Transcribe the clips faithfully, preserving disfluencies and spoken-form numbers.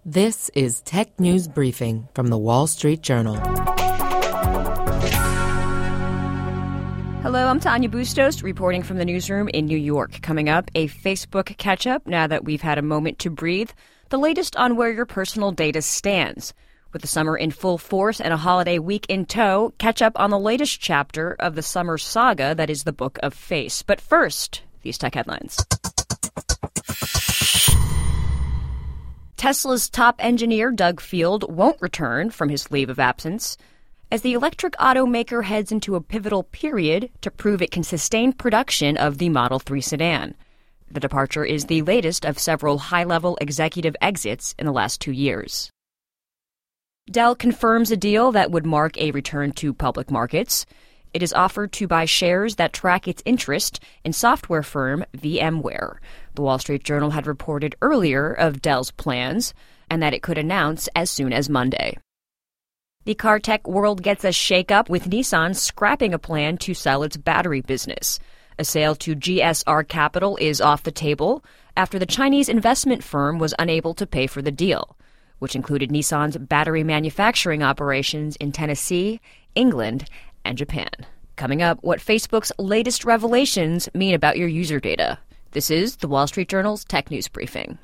This is Tech News Briefing from The Wall Street Journal. Hello, I'm Tanya Bustos, reporting from the newsroom in New York. Coming up, a Facebook catch-up now that we've had a moment to breathe. The latest on where your personal data stands. With the summer in full force and a holiday week in tow, catch up on the latest chapter of the summer saga that is the Book of Face. But first, these tech headlines. Tesla's top engineer, Doug Field, won't return from his leave of absence as the electric automaker heads into a pivotal period to prove it can sustain production of the Model three sedan. The departure is the latest of several high-level executive exits in the last two years. Dell confirms a deal that would mark a return to public markets. It is offered to buy shares that track its interest in software firm VMware. The Wall Street Journal had reported earlier of Dell's plans and that it could announce as soon as Monday. The car tech world gets a shakeup with Nissan scrapping a plan to sell its battery business. A sale to G S R Capital is off the table after the Chinese investment firm was unable to pay for the deal, which included Nissan's battery manufacturing operations in Tennessee, England, and Japan. Coming up, what Facebook's latest revelations mean about your user data. This is The Wall Street Journal's Tech News Briefing.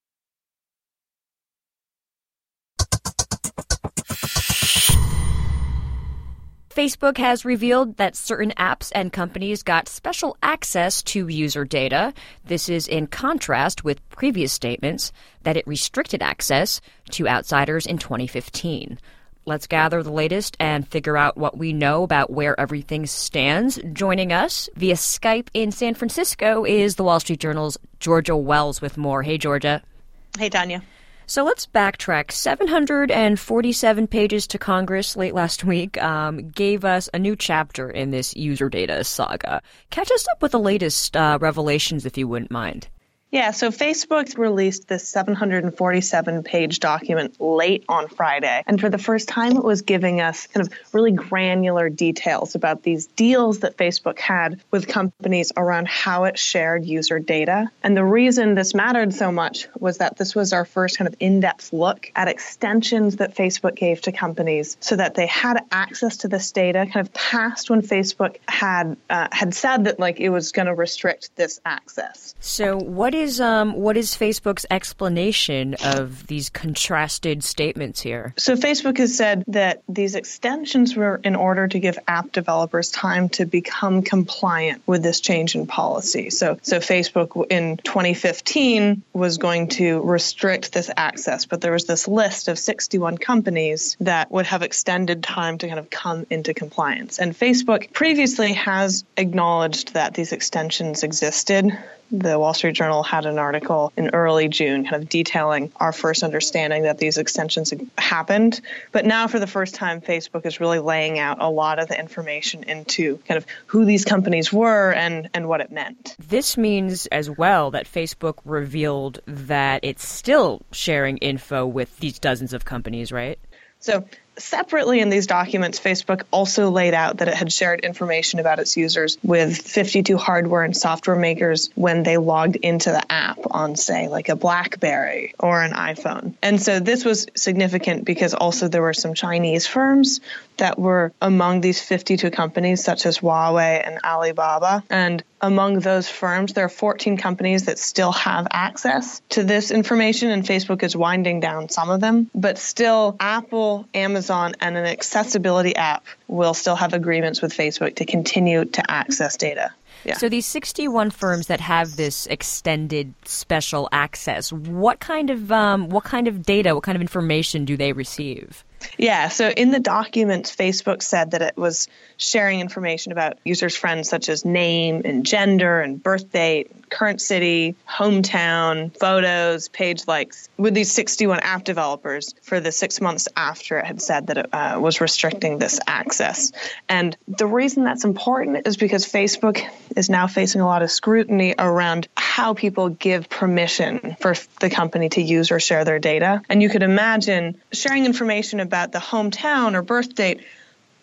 Facebook has revealed that certain apps and companies got special access to user data. This is in contrast with previous statements that it restricted access to outsiders in twenty fifteen. Let's gather the latest and figure out what we know about where everything stands. Joining us via Skype in San Francisco is The Wall Street Journal's Georgia Wells with more. Hey, Georgia. Hey, Tanya. So let's backtrack. seven hundred forty-seven pages to Congress late last week um, gave us a new chapter in this user data saga. Catch us up with the latest uh, revelations, if you wouldn't mind. Yeah, so Facebook released this seven hundred forty-seven page document late on Friday. And for the first time, it was giving us kind of really granular details about these deals that Facebook had with companies around how it shared user data. And the reason this mattered so much was that this was our first kind of in-depth look at extensions that Facebook gave to companies so that they had access to this data kind of past when Facebook had uh, had said that like it was going to restrict this access. So what is um what is Facebook's explanation of these contrasted statements here? So Facebook has said that these extensions were in order to give app developers time to become compliant with this change in policy. So so Facebook in twenty fifteen was going to restrict this access, but there was this list of sixty-one companies that would have extended time to kind of come into compliance. And Facebook previously has acknowledged that these extensions existed. The Wall Street Journal had an article in early June kind of detailing our first understanding that these extensions happened. But now for the first time, Facebook is really laying out a lot of the information into kind of who these companies were and, and what it meant. This means as well that Facebook revealed that it's still sharing info with these dozens of companies, right? So separately in these documents, Facebook also laid out that it had shared information about its users with fifty-two hardware and software makers when they logged into the app on, say, like a BlackBerry or an iPhone. And so this was significant because also there were some Chinese firms that were among these fifty-two companies, such as Huawei and Alibaba. And among those firms, there are fourteen companies that still have access to this information, and Facebook is winding down some of them. But still, Apple, Amazon, and an accessibility app will still have agreements with Facebook to continue to access data. Yeah. So these sixty-one firms that have this extended special access, what kind of um, what kind of data, what kind of information do they receive? Yeah, so in the documents, Facebook said that it was sharing information about users' friends such as name and gender and birth date, current city, hometown, photos, page likes, with these sixty-one app developers for the six months after it had said that it uh, was restricting this access. And the reason that's important is because Facebook is now facing a lot of scrutiny around how people give permission for the company to use or share their data. And you could imagine sharing information about the hometown or birth date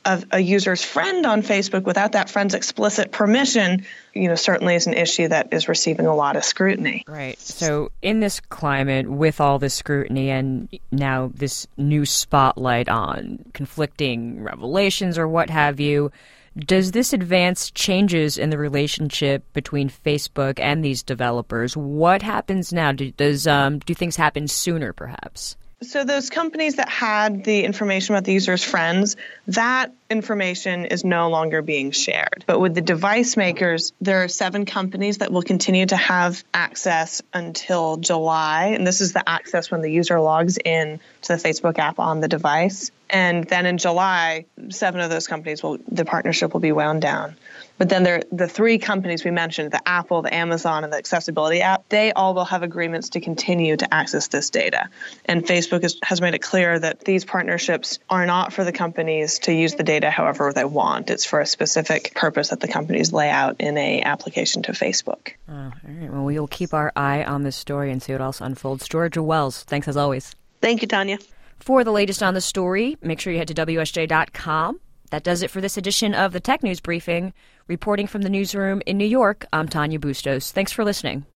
of a user's friend on Facebook without that friend's explicit permission, you know, certainly is an issue that is receiving a lot of scrutiny. Right. So in this climate, with all this scrutiny and now this new spotlight on conflicting revelations or what have you, does this advance changes in the relationship between Facebook and these developers? What happens now? Do, does um, do things happen sooner, perhaps? So those companies that had the information about the user's friends, that information is no longer being shared. But with the device makers, there are seven companies that will continue to have access until July. And this is the access when the user logs in to the Facebook app on the device. And then in July, seven of those companies will, the partnership will be wound down. But then there, the three companies we mentioned, the Apple, the Amazon, and the Accessibility app, they all will have agreements to continue to access this data. And Facebook is, has made it clear that these partnerships are not for the companies to use the data however they want. It's for a specific purpose that the companies lay out in a application to Facebook. Oh, all right. Well, we will keep our eye on this story and see what else unfolds. Georgia Wells, thanks as always. Thank you, Tanya. For the latest on the story, make sure you head to W S J dot com. That does it for this edition of the Tech News Briefing. Reporting from the newsroom in New York, I'm Tanya Bustos. Thanks for listening.